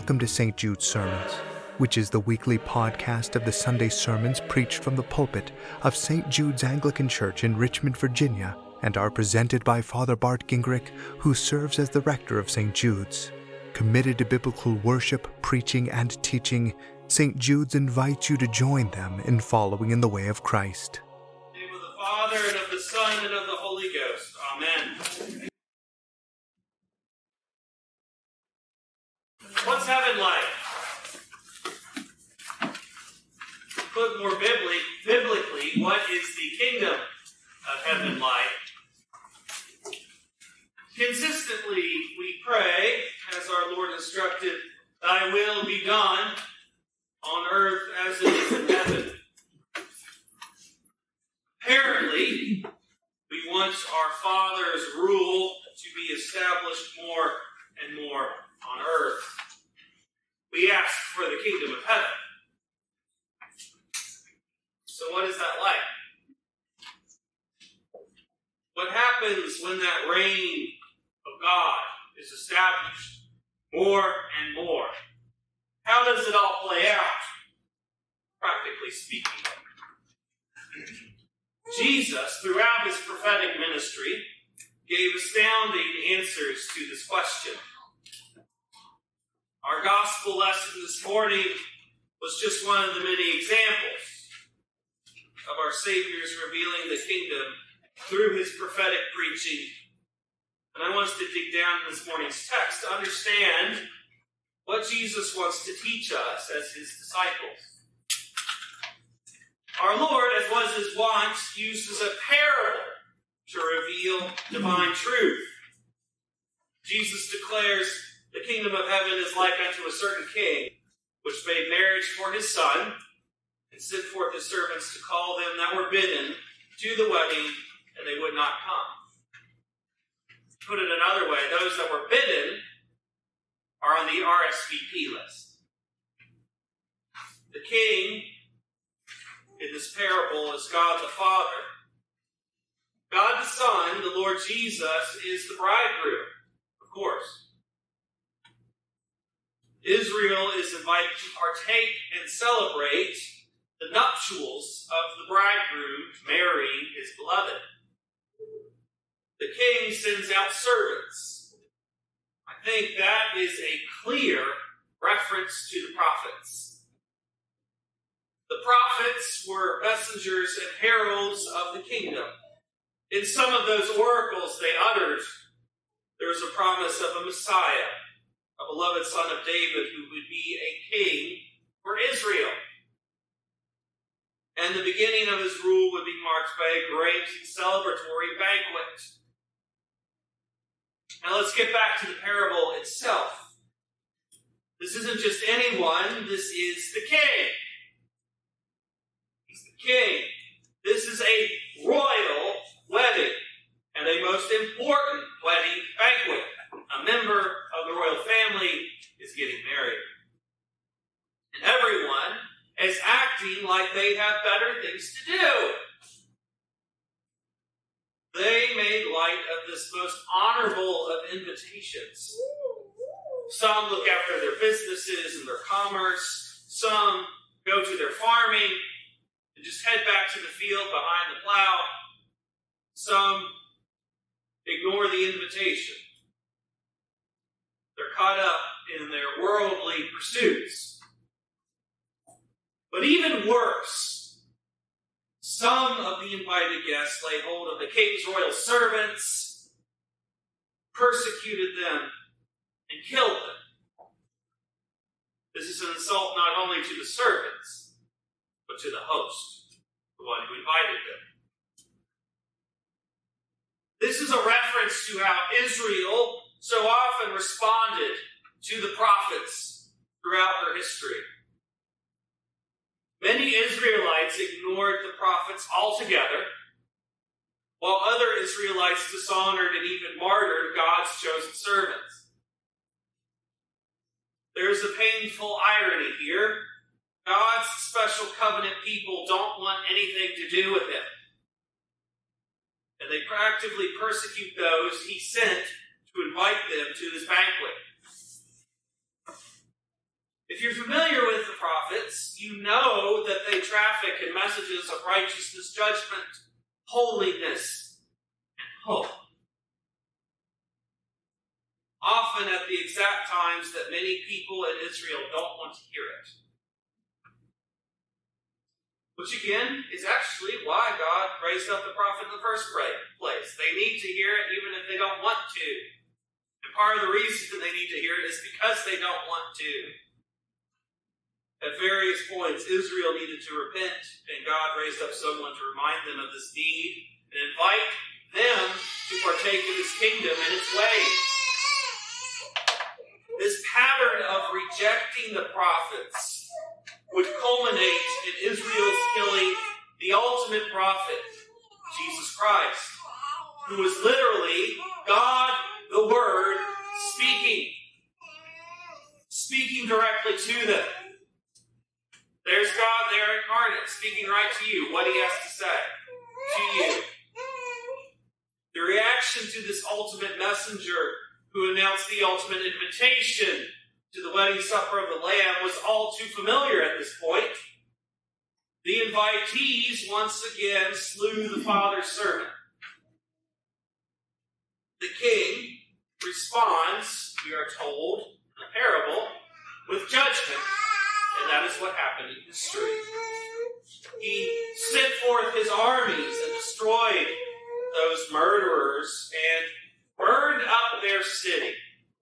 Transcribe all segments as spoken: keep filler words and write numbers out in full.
Welcome to Saint Jude's Sermons, which is the weekly podcast of the Sunday sermons preached from the pulpit of Saint Jude's Anglican Church in Richmond, Virginia, and are presented by Father Bart Gingrich, who serves as the rector of Saint Jude's. Committed to biblical worship, preaching, and teaching, Saint Jude's invites you to join them in following in the way of Christ. In the name of the Father, and of the Son, and of the Holy Ghost. Amen. What's heaven like? Put more biblically, biblically, what is the kingdom of heaven like? Consistently, we pray, as our Lord instructed, "Thy will be done on earth as it is in heaven." Apparently, we want our Father's rule to be established more and more on earth. We ask for the kingdom of heaven. So what is that like? What happens when that reign of God is established more and more? How does it all play out, practically speaking? Jesus, throughout his prophetic ministry, gave astounding answers to this question. Our gospel lesson this morning was just one of the many examples of our Savior's revealing the kingdom through his prophetic preaching. And I want us to dig down in this morning's text to understand what Jesus wants to teach us as his disciples. Our Lord, as was his wont, uses a parable to reveal divine truth. Jesus declares, "The kingdom of heaven is like unto a certain king, which made marriage for his son, and sent forth his servants to call them that were bidden to the wedding, and they would not come." Put it another way, those that were bidden are on the R S V P list. The king in this parable is God the Father. God the Son, the Lord Jesus, is the bridegroom, of course. Israel is invited to partake and celebrate the nuptials of the bridegroom marrying his beloved. The king sends out servants. I think that is a clear reference to the prophets. The prophets were messengers and heralds of the kingdom. In some of those oracles they uttered, there was a promise of a Messiah, a beloved son of David who would be a king for Israel. And the beginning of his rule would be marked by a great celebratory banquet. Now let's get back to the parable itself. This isn't just anyone, this is the king. He's the king. This is a royal wedding, and a most important wedding banquet. A member of the royal family is getting married. And everyone is acting like they have better things to do. They made light of this most honorable of invitations. Some look after their businesses and their commerce. Some go to their farming and just head back to the field behind the plow. Some ignore the invitation. They're caught up in their worldly pursuits. But even worse, some of the invited guests laid hold of the king's royal servants, persecuted them, and killed them. This is an insult not only to the servants, but to the host, the one who invited them. This is a reference to how Israel so often responded to the prophets throughout their history. Many Israelites ignored the prophets altogether, while other Israelites dishonored and even martyred God's chosen servants. There is a painful irony here. God's special covenant people don't want anything to do with him. And they actively persecute those he sent to invite them to this banquet. If you're familiar with the prophets, you know that they traffic in messages of righteousness, judgment, holiness, and hope. Often at the exact times that many people in Israel don't want to hear it. Which again is actually why God raised up the prophet in the first place. They need to hear it even if they don't want to. And part of the reason they need to hear it is because they don't want to. At various points, Israel needed to repent, and God raised up someone to remind them of this need and invite them to partake in His kingdom and its ways. This pattern of rejecting the prophets would culminate in Israel's killing the ultimate prophet, Jesus Christ, who was literally God, the Word, speaking. Speaking directly to them. There's God there incarnate, speaking right to you, what He has to say to you. The reaction to this ultimate messenger who announced the ultimate invitation to the wedding supper of the Lamb was all too familiar at this point. The invitees once again slew the Father's servant. The king responds, we are told in the parable, with judgment. And that is what happened in history. He sent forth his armies and destroyed those murderers and burned up their city.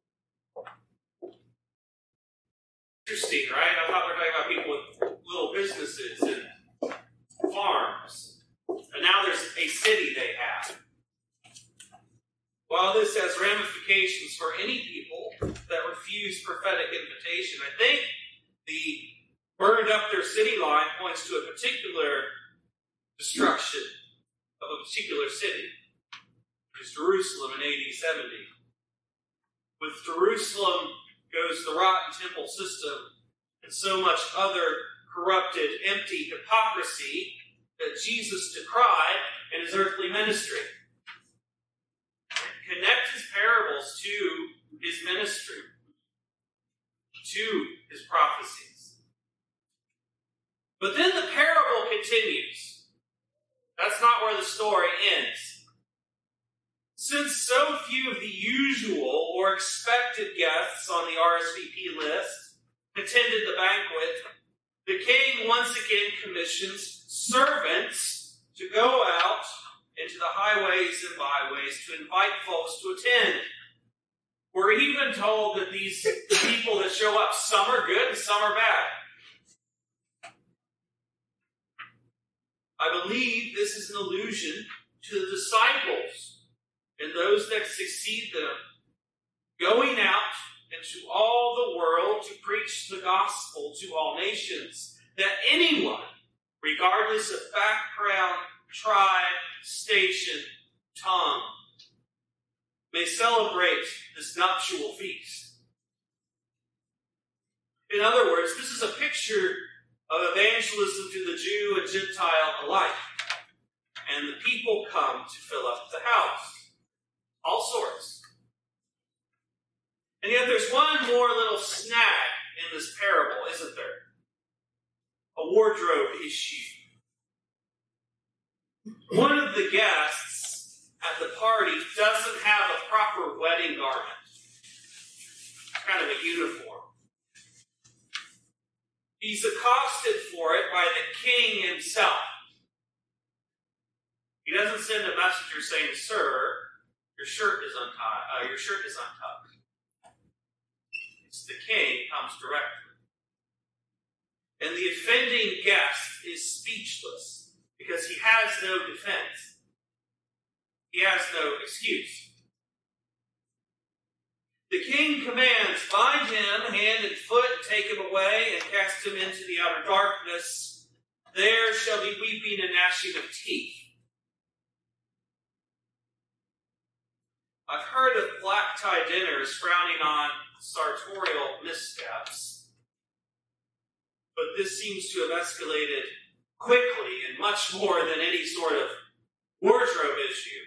Interesting, right? I thought we were talking about people with little businesses and farms. And now there's a city they have. While this has ramifications for any people that refuse prophetic invitation, I think the burned up their city line points to a particular destruction of a particular city, which is Jerusalem in A D seventy. With Jerusalem goes the rotten temple system and so much other corrupted, empty hypocrisy that Jesus decried in his earthly ministry. Connect his parables to his ministry, to his prophecies. But then the parable continues. That's not where the story ends. Since so few of the usual or expected guests on the R S V P list attended the banquet, the king once again commissions servants to go out into the highways and byways to invite folks to attend. We're even told that these people that show up, some are good and some are bad. I believe this is an allusion to the disciples and those that succeed them going out into all the world to preach the gospel to all nations, that anyone, regardless of background, tribe, station, tongue, may celebrate this nuptial feast. In other words, this is a picture of evangelism to the Jew and Gentile alike. And the people come to fill up the house. All sorts. And yet there's one more little snag in this parable, isn't there? A wardrobe issue. One of the guests at the party doesn't have a proper wedding garment. It's kind of a uniform. He's accosted for it by the king himself. He doesn't send a messenger saying, "Sir, your shirt is untied. Uh, your shirt is untucked." It's the king comes directly. And the offending guest is speechless because he has no defense. He has no excuse. The king commands, "Bind him hand and foot, and take him away, and cast him into the outer darkness. There shall be weeping and gnashing of teeth." I've heard of black tie dinners frowning on sartorial missteps, but this seems to have escalated quickly and much more than any sort of wardrobe issue.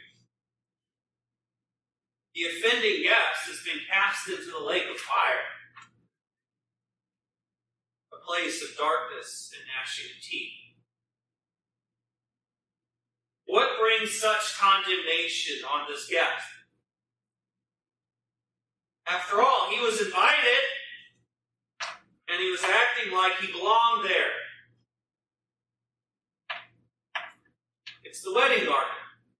The offending guest has been cast into the lake of fire. place of darkness and gnashing of teeth. What brings such condemnation on this guest? After all, he was invited, and he was acting like he belonged there. It's the wedding garment.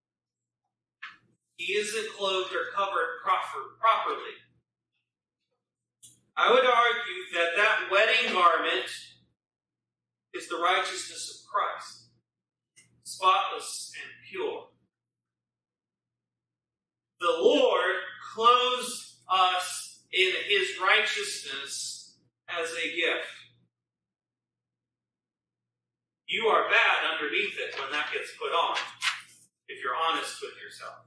He isn't clothed or covered proper, properly. I would argue that that wedding garment is the righteousness of Christ, spotless and pure. The Lord clothes us in his righteousness as a gift. You are bad underneath it when that gets put on, if you're honest with yourself.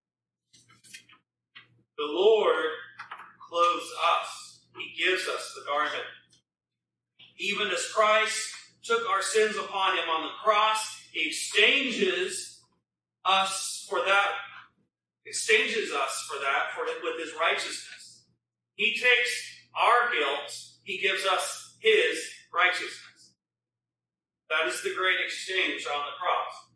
The Lord clothes us. He gives us the garment. Even as Christ took our sins upon him on the cross, he exchanges us for that, exchanges us for that for, with his righteousness. He takes our guilt, he gives us his righteousness. That is the great exchange on the cross.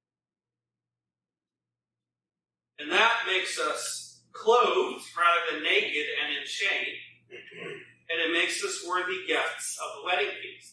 And that makes us clothed rather than naked and in shame. And it makes us worthy guests of the wedding feast.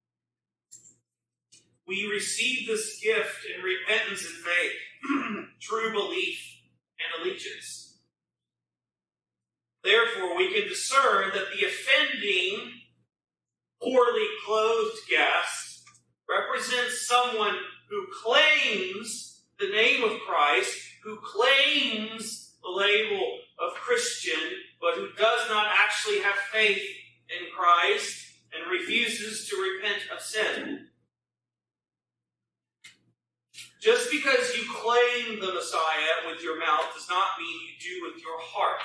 We receive this gift in repentance and faith, true belief and allegiance. Therefore, we can discern that the offending, poorly clothed guest represents someone who claims the name of Christ, who claims the label of Christian, but who does not actually have faith in Christ and refuses to repent of sin. Just because you claim the Messiah with your mouth does not mean you do with your heart.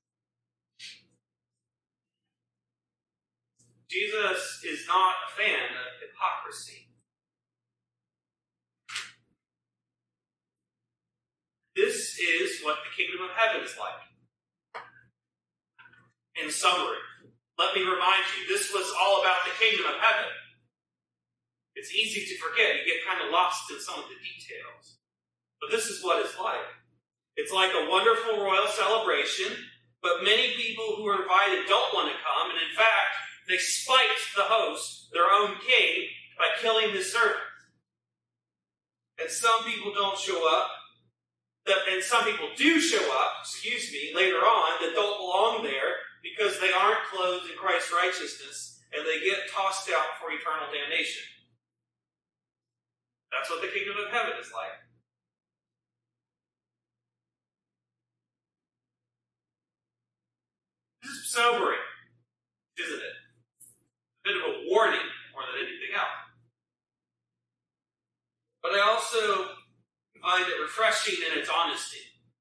Jesus is not a fan of hypocrisy. This is what the kingdom of heaven is like. In summary, let me remind you, this was all about the kingdom of heaven. It's easy to forget. You get kind of lost in some of the details. But this is what it's like. It's like a wonderful royal celebration, but many people who are invited don't want to come, and in fact, they spite the host, their own king, by killing his servant. And some people don't show up, and some people do show up, excuse me, later on, that don't belong there because they aren't clothed in Christ's righteousness, and they get tossed out for eternal damnation. That's what the kingdom of heaven is like. This is sobering, isn't it? A bit of a warning more than anything else. But I also find it refreshing in its honesty.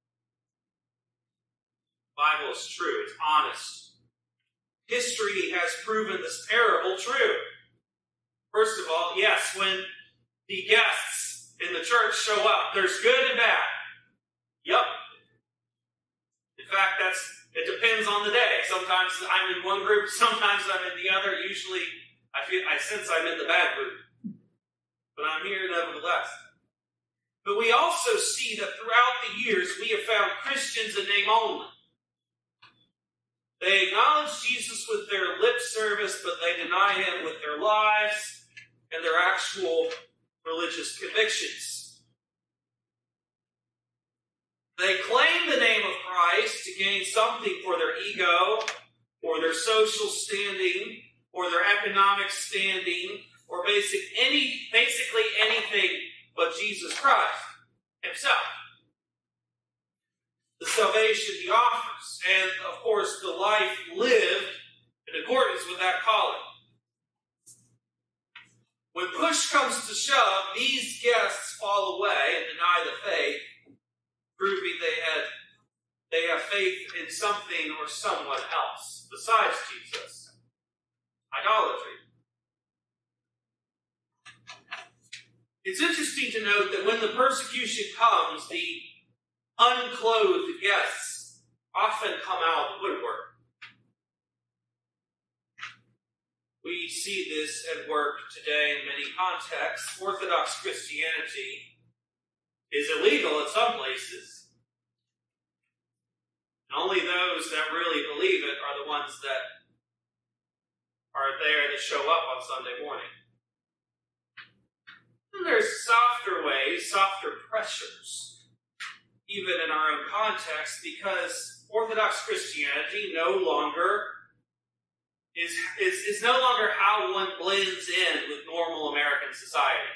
The Bible is true. It's honest. History has proven this parable true. First of all, yes, when the guests in the church show up, there's good and bad. Yep. In fact, that's it depends on the day. Sometimes I'm in one group, sometimes I'm in the other. Usually, I feel I sense I'm in the bad group. But I'm here nevertheless. But we also see that throughout the years, we have found Christians in name only. They acknowledge Jesus with their lip service, but they deny him with their lives and their actual religious convictions. They claim the name of Christ to gain something for their ego, or their social standing, or their economic standing, or basic any basically anything but Jesus Christ himself. The salvation he offers, and of course the life lived in accordance with that calling. When push comes to shove, these guests fall away and deny the faith, proving they had they have faith in something or someone else besides Jesus. Idolatry. It's interesting to note that when the persecution comes, the unclothed guests often come out of the woodwork. We we see this at work today in many contexts. Orthodox Christianity is illegal in some places. And only those that really believe it are the ones that are there that show up on Sunday morning. And there's softer ways, softer pressures, even in our own context, because Orthodox Christianity no longer is, is, is no longer how one blends in with normal American society.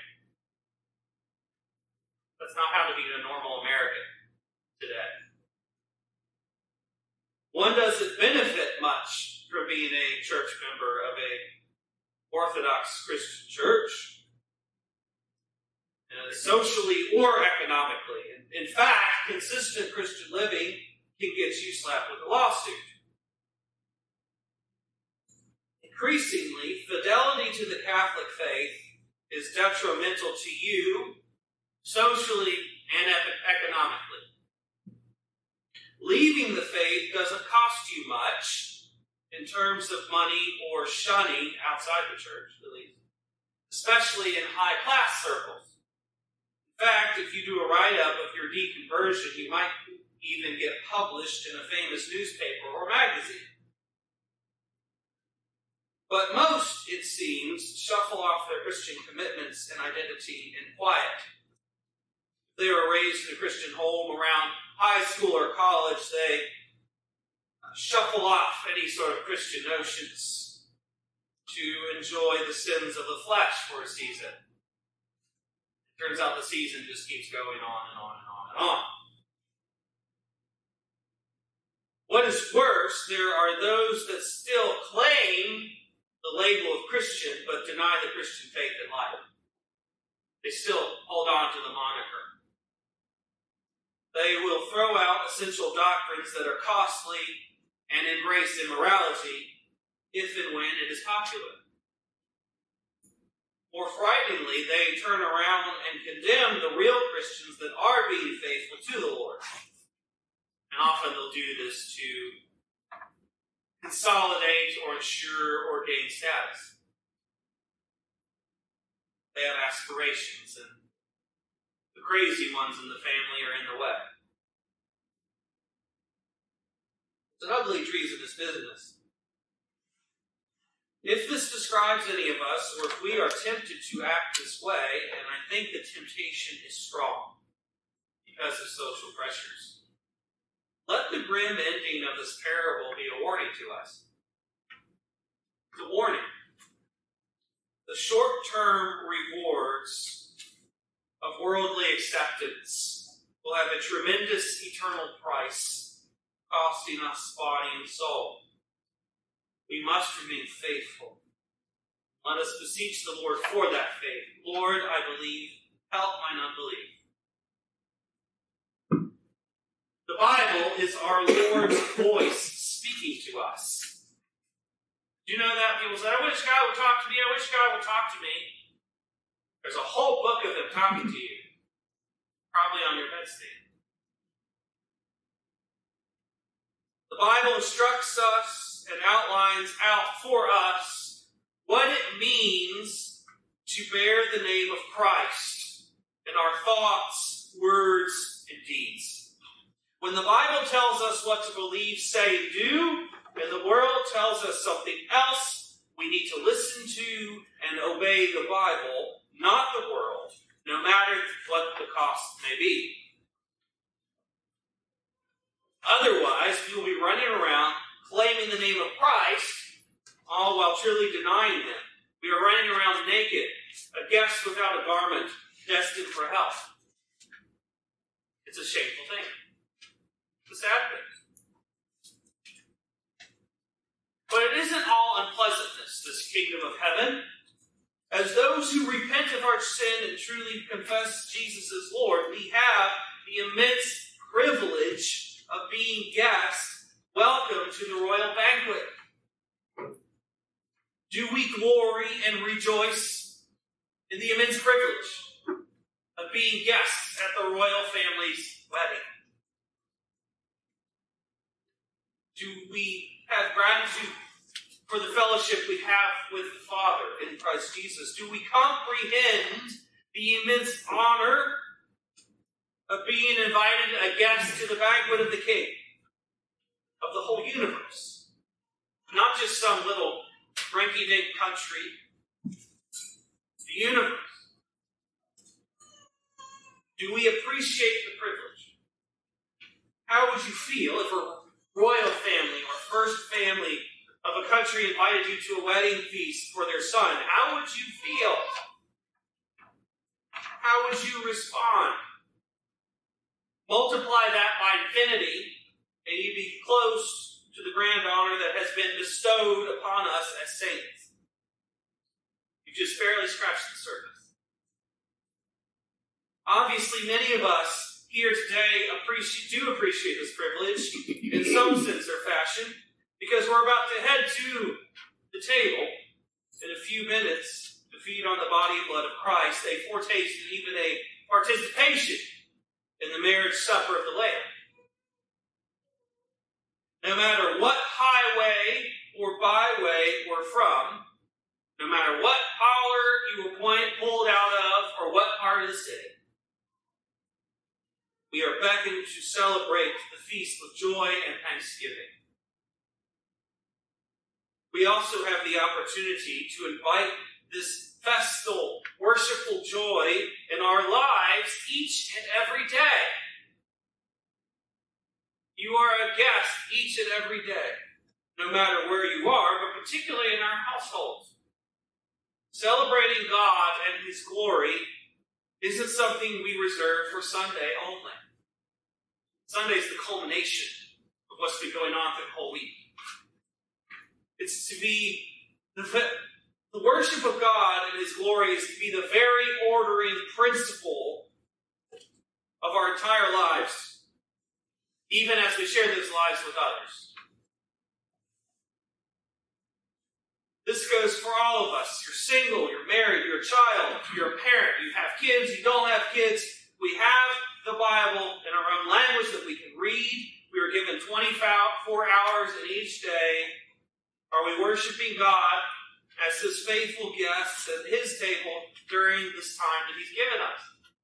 That's not how to be a normal American today. One doesn't benefit much from being a church member of a Orthodox Christian church, uh, socially or economically. In, in fact, consistent Christian living can get you slapped with a lawsuit. Increasingly, fidelity to the Catholic faith is detrimental to you socially and economically. Leaving the faith doesn't cost you much in terms of money or shunning outside the church, at least, especially in high-class circles. In fact, if you do a write-up of your deconversion, you might even get published in a famous newspaper or magazine. But most, it seems, shuffle off their Christian commitments and identity in quiet. If they were raised in a Christian home around high school or college, they shuffle off any sort of Christian notions to enjoy the sins of the flesh for a season. It turns out the season just keeps going on and on and on and on. What is worse, there are those that still claim the label of Christian, but deny the Christian faith and life. They still hold on to the moniker. They will throw out essential doctrines that are costly and embrace immorality if and when it is popular. More frighteningly, they turn around and condemn the real Christians that are being faithful to the Lord. And often they'll do this to consolidate or ensure or gain status. They have aspirations, and the crazy ones in the family are in the way. It's an ugly treasonous business. If this describes any of us, or if we are tempted to act this way, and I think the temptation is strong because of social pressures, let the grim ending of this parable be a warning to us. It's a warning. The short-term rewards of worldly acceptance will have a tremendous eternal price, costing us body and soul. We must remain faithful. Let us beseech the Lord for that faith. Lord, I believe, help mine unbelief. The Bible is our Lord's voice speaking to us. Do you know that? People say, I wish God would talk to me. I wish God would talk to me. There's a whole book of Him talking to you. Probably on your bedstand. The Bible instructs us and outlines out for us what it means to bear the name of Christ in our thoughts, words, and deeds. When the Bible tells us what to believe, say, do, and the world tells us something else, we need to listen to and obey the Bible, not the world, no matter what the cost may be. Otherwise, we will be running around claiming the name of Christ, all while truly denying Him. We are running around naked, a guest without a garment, destined for hell. It's a shameful thing. It's a sad thing. But it isn't all unpleasantness, this kingdom of heaven. As those who repent of our sin and truly confess Jesus as Lord, we have the immense privilege of being guests welcome to the royal banquet. Do we glory and rejoice in the immense privilege of being guests at the royal family's wedding? Do we have gratitude for the fellowship we have with the Father in Christ Jesus? Do we comprehend the immense honor of being invited a guest to the banquet of the King, of the whole universe? Not just some little rinky-dink country, the universe. Do we appreciate the privilege? How would you feel if a royal family or first family of a country invited you to a wedding feast for their son? How would you feel? How would you respond? Multiply that by infinity, and you'd be close to the grand honor that has been bestowed upon us as saints. You just barely scratched the surface. Obviously, many of us here today appreciate, do appreciate this privilege in some sense or fashion, because we're about to head to the table in a few minutes to feed on the body and blood of Christ, a foretaste and even a participation in the marriage supper of the Lamb. No matter what highway or byway we're from, no matter what holler you were point, pulled out of, or what part of the city, we are beckoned to celebrate the feast with joy and thanksgiving. We also have the opportunity to invite this festal, worshipful joy in our lives each and every day. You are a guest each and every day, no matter where you are, but particularly in our households. Celebrating God and His glory isn't something we reserve for Sunday only. Sunday is the culmination of what's been going on through the whole week. It's to be the, the worship of God and His glory is to be the very ordering principle of our entire lives, even as we share those lives with others. This goes for all of us. You're single, you're married, you're a child, you're a parent, you have kids, you don't have kids. We have the Bible in our own language that we can read. We are given twenty-four hours in each day. Are we worshiping God as His faithful guests at His table during this time that He's given us?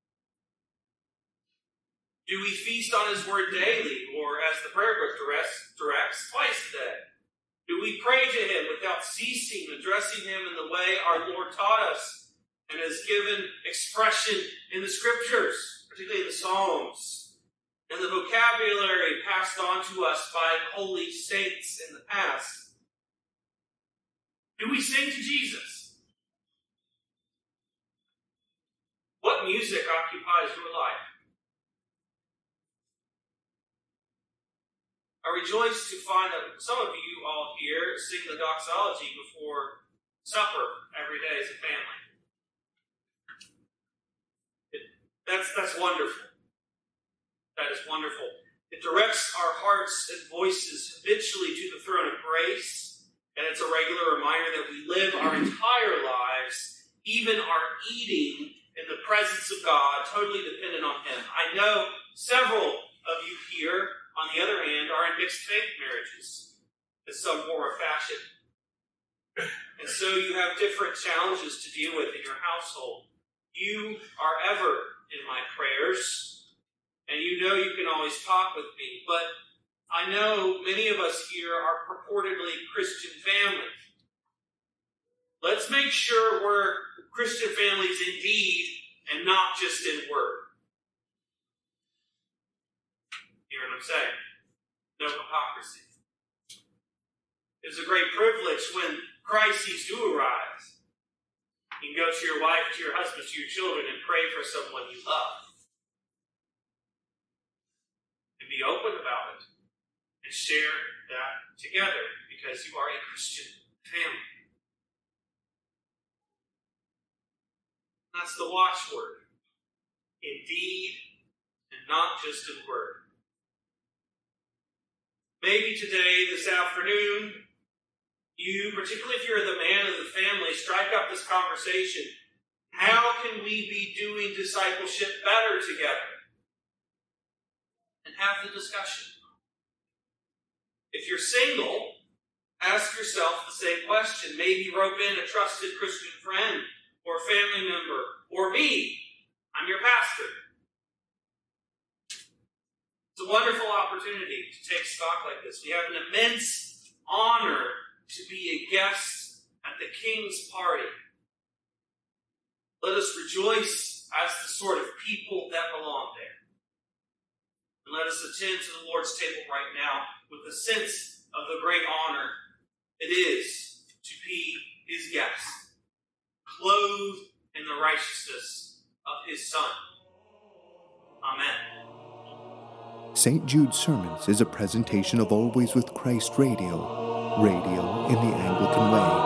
Do we feast on His Word daily, or as the prayer book directs, directs twice a day? Do we pray to Him without ceasing, addressing Him in the way our Lord taught us and has given expression in the Scriptures, particularly the Psalms, and the vocabulary passed on to us by holy saints in the past? Do we sing to Jesus? What music occupies your life? I rejoice to find that some of you all here sing the doxology before supper every day as a family. It, that's, that's wonderful. That is wonderful. It directs our hearts and voices habitually to the throne of grace, and it's a regular reminder that we live our entire lives, even our eating, in the presence of God, totally dependent on Him. I know several of you here, on the other hand, are in mixed faith marriages in some form or fashion. And so you have different challenges to deal with in your household. You are ever in my prayers, and you know you can always talk with me, but I know many of us here are purportedly Christian families. Let's make sure we're Christian families in deed and not just in word. You hear what I'm saying? No hypocrisy. It's a great privilege when crises do arise. You can go to your wife, to your husband, to your children, and pray for someone you love. And be open about it. And share that together, because you are a Christian family. That's the watchword. In deed and not just in word. Maybe today, this afternoon, you, particularly if you're the man of the family, strike up this conversation. How can we be doing discipleship better together? And have the discussion. If you're single, Ask yourself the same question. Maybe rope in a trusted Christian friend or family member or me. I'm your pastor. It's a wonderful opportunity to take stock like this. We have an immense honor to be a guest at the King's party. Let us rejoice as the sort of people that belong there. And let us attend to the Lord's table right now with a sense of the great honor it is to be his guest, clothed in the righteousness of his Son. Amen. Saint Jude's Sermons is a presentation of Always with Christ Radio, radio in the Anglican way.